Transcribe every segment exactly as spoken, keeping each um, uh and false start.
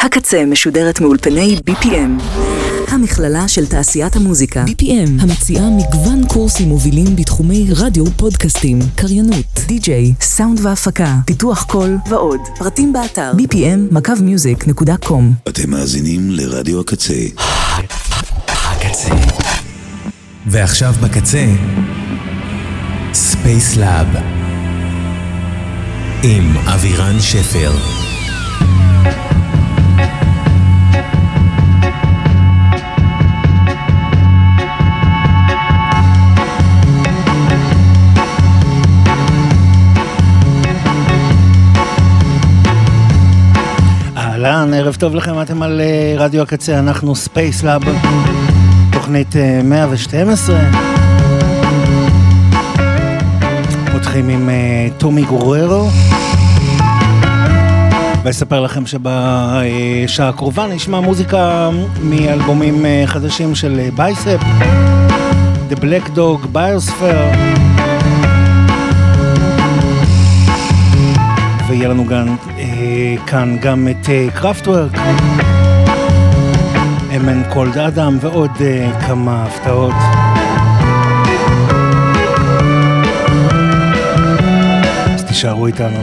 הקצה משודרת מאולפני בי פי אם, המכללה של תעשיית המוזיקה. בי פי אם המציעה מגוון קורסים מובילים בתחומי רדיו, פודקאסטים, קריינות, די-ג'יי, סאונד והפקה, פיתוח קול ועוד. פרטים באתר בי פי אם מקו מיוזיק נקודה קום. אתם מאזינים לרדיו הקצה. הקצה. ועכשיו בקצה, ספייס לאב עם אבירן שפר. אהלן, ערב טוב לכם, אתם על רדיו הקצה, אנחנו ספייס לאב, תוכנית מאה ושתים עשרה. פותחים עם טומי גוררו, ואספר לכם שבשעה הקרובה נשמע מוזיקה מאלבומים חדשים של בייספ, The Black Dog, Biosphere, ויהיה לנו גם כאן גם את קראפטוורק, אמן קולד אדם ועוד כמה הפתעות. אז תישארו איתנו.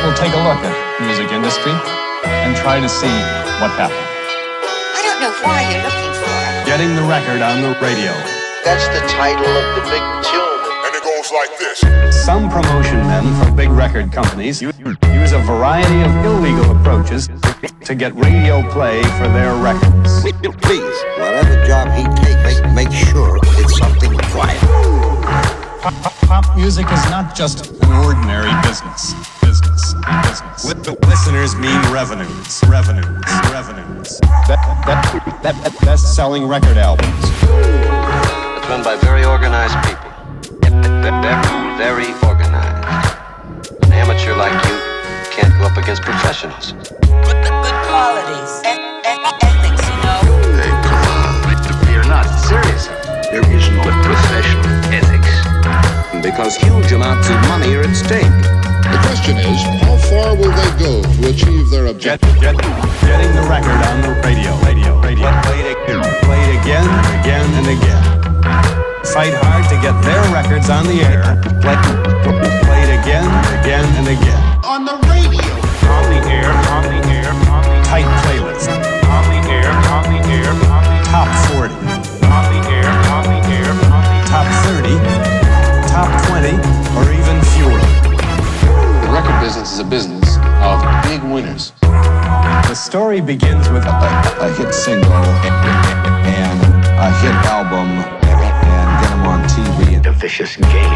We'll take a look at the music industry and try to see what happened. I don't know why you're looking for it. Getting the record on the radio. That's the title of the big tune. And it goes like this. Some promotion men for big record companies use a variety of illegal approaches to get radio play for their records. Please, whatever job he takes, make sure it's something quiet. Pop, pop music is not just an ordinary business. Business. Business. With the listeners mean revenues. Revenues. Revenues. That, that, that, that best-selling record albums. It's run by very organized people. Very, very organized. An amateur like you can't go up against professionals. Good, good qualities. E- e- ethics, you know. Hey, come on. You're not serious. There is no professional ethics. Because huge amounts of money are at stake. The question is, how far will they go to achieve their objective? Get, get, getting the record on the radio. Radio. Radio. Play it, play it again, again, and again. Fight hard to get their records on the air. Play, play it again, again, and again. On the radio. On the air, on the air, on the tight playlist. On the air, on the air, on the top forty. On the air, on the air, on the top thirty, top twenty, or even fewer. The record business is a business of big winners. The story begins with a, a, a hit single and a hit album. On T V, a vicious game.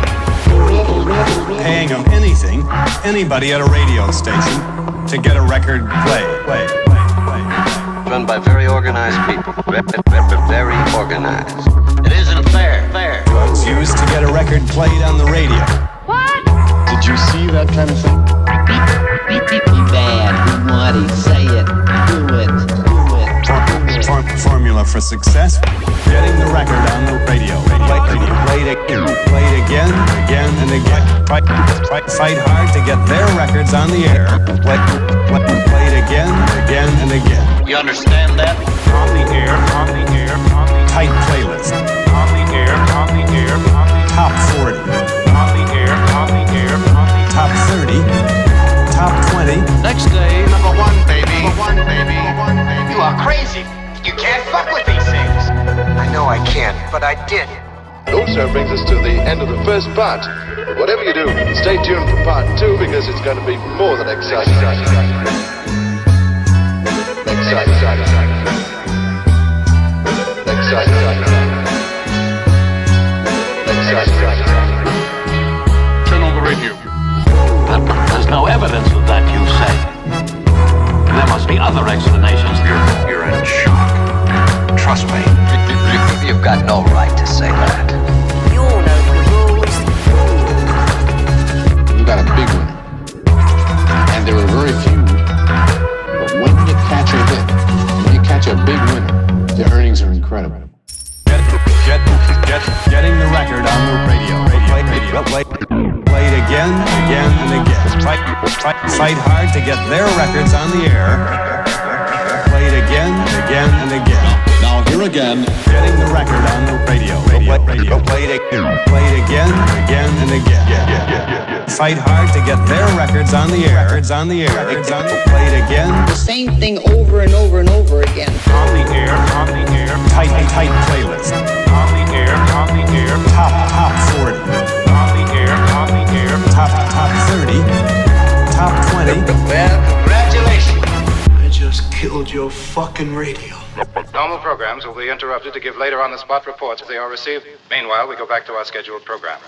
Paying them anything, anybody at a radio station, to get a record play, play, play, play. Run by very organized people. Very organized. It isn't fair. Fair. Drugs used to get a record played on the radio. What? Did you see that kind of thing? Be, be, be bad, be naughty, say it, do it, do it. For, for, formula for success, getting the record on the radio. Play, radio. Play, it, play it again, again, and again. Fight, fight, fight hard to get their records on the air. Play, play, play it again, again, and again. You understand that? On the air, on the air, on the tight playlist. On the air, on the air, on the top forty. On the air, on the air, on the top thirty, top twenty. Next day, number one, baby. Number one, baby. Number one, baby. You are crazy. You can't fuck with these things. I know I can't, but I did. It also brings us to the end of the first part. Whatever you do, stay tuned for part two because it's going to be more than exciting. Exciting. Exciting. Exciting. Turn on the radio. But there's no evidence of that, you say. There must be other explanations. You're, you're in shock. Trust me. You've got no right to say that. You all know the rules. You got a big winner. And there are very few. But when you catch a hit, when you catch a big winner, the earnings are incredible. Get, get, get, getting the record on the radio. Play, radio. Play, play it again, again, and again. Fight, fight, fight hard to get their records on the air. Play it again, again, and again. Now here again, getting the record on the radio. Radio, radio. Play it, play it again, again, and again. Yeah, yeah, yeah, yeah. Fight hard to get their records on the air. Records on the air. Records on the, play it again. The same thing over and over and over again. On the air, on the air. Tight, tight playlist. On the air, on the air. Top, top forty. On the air, on the air. Top, top thirty. Top twenty. Well, congratulations. I just killed your fucking radio. Normal programs will be interrupted to give later on-the-spot reports if they are received. Meanwhile, we go back to our scheduled program.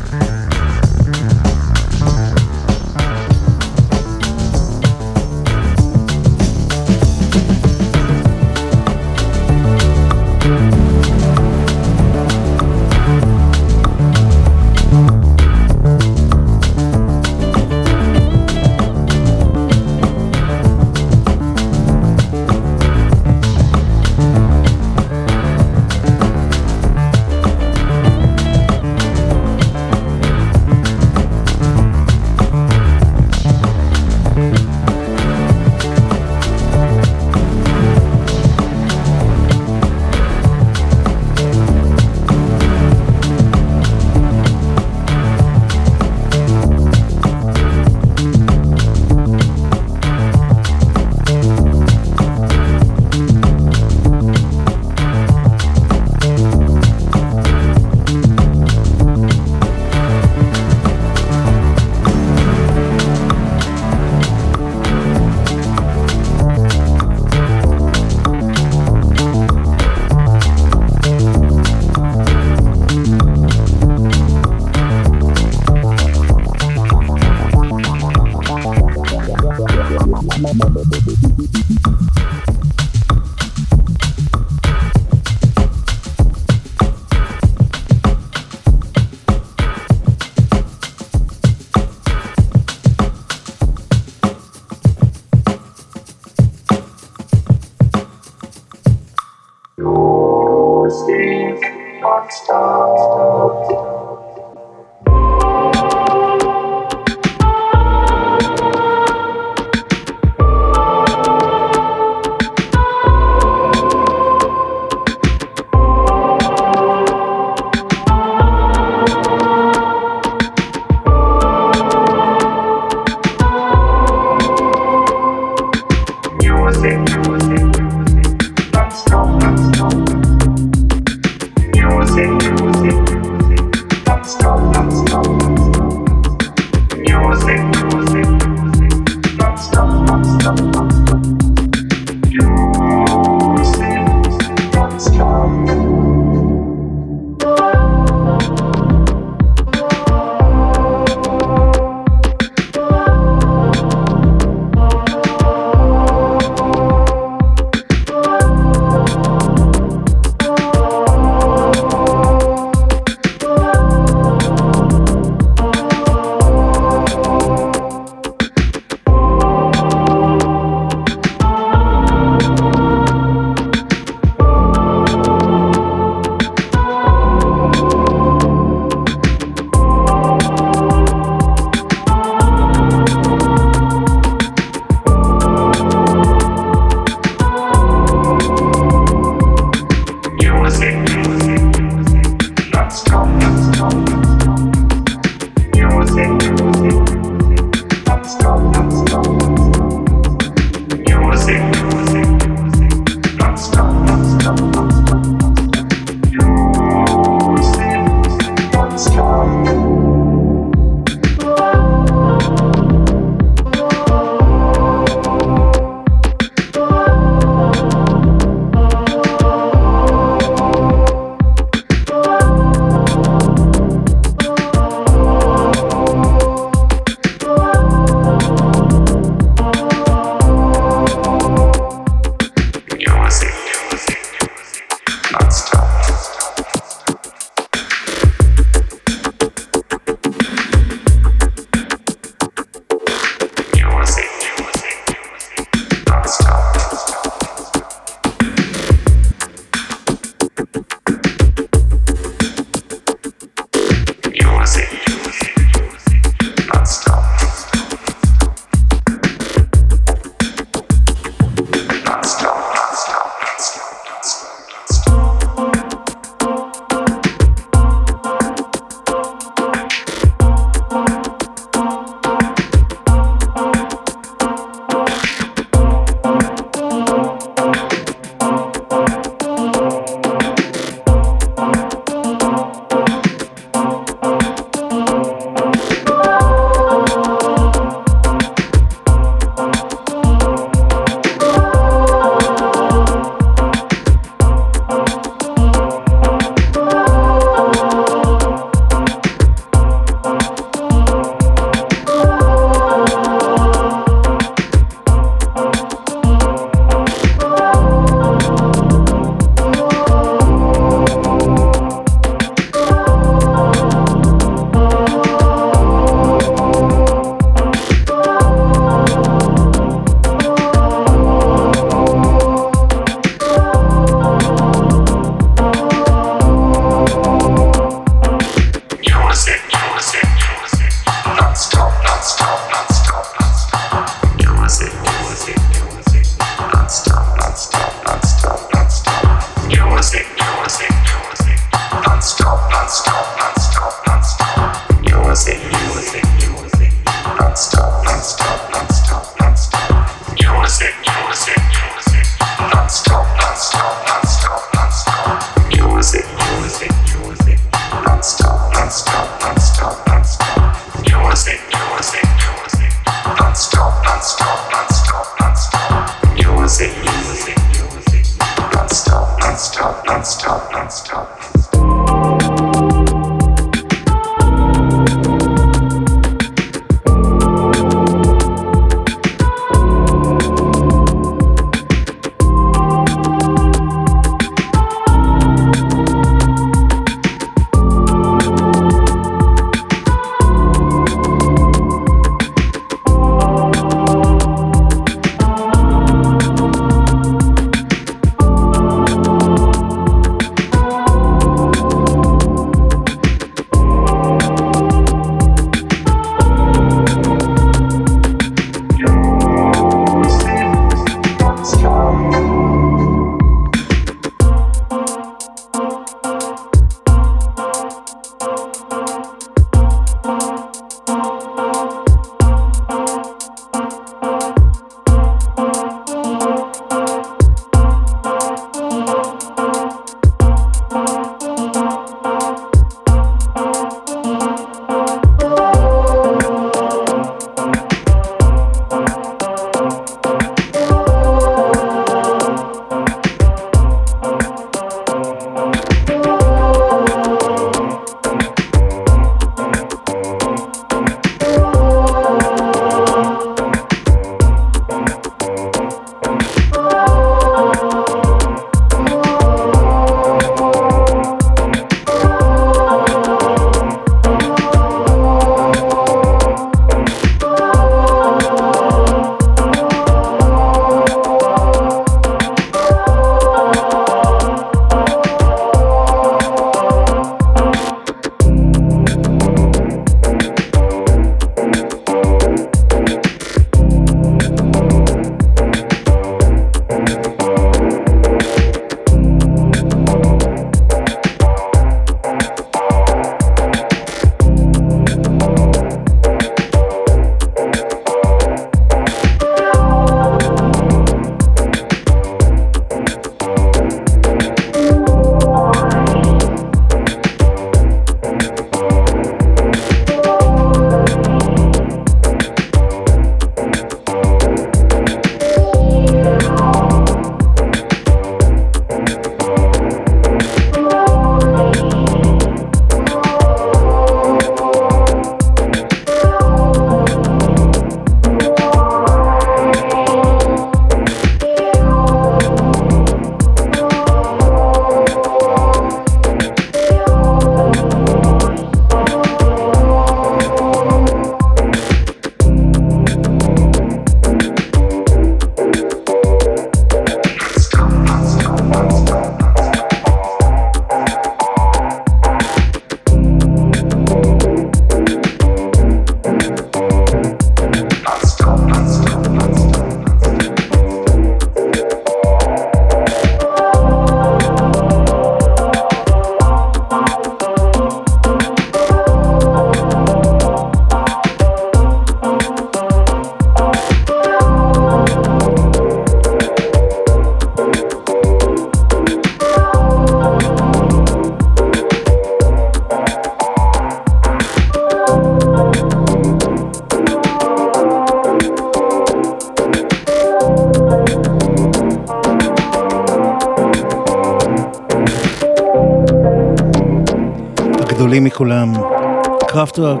הגדולים מכולם, קראפטוורק.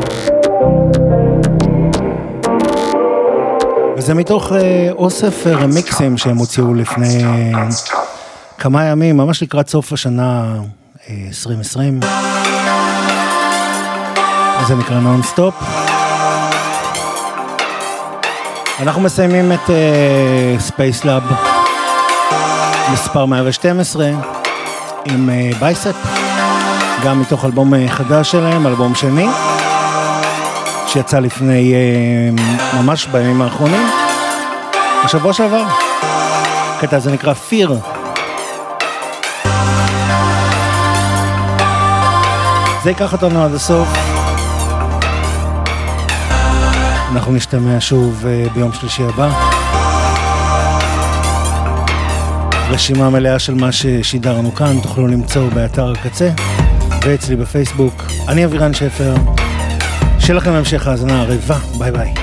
וזה מתוך אה, אוסף רמיקסים שהם הוציאו לפני אה, כמה ימים, ממש לקראת סוף השנה אה, עשרים עשרים. זה נקרא נונסטופ. אנחנו מסיימים את ספייס uh, לאב מספר מאה ושתים עשרה עם בייספ, uh, גם מתוך אלבום uh, חדש שלהם, אלבום שני שיצא לפני uh, ממש בימים האחרונים, השבוע שעבר. קטע זה נקרא פיר. זה ייקח אותנו עד הסוף. אנחנו נשתמע שוב ביום שלישי הבא. רשימה מלאה של מה ששידרנו כאן תוכלו למצוא באתר הקצה ואצלי בפייסבוק. אני אבירן שפר, שיהיה לכם המשך האזנה ערבה. ביי ביי.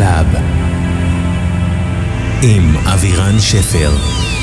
קלאב עם אבירן שפר.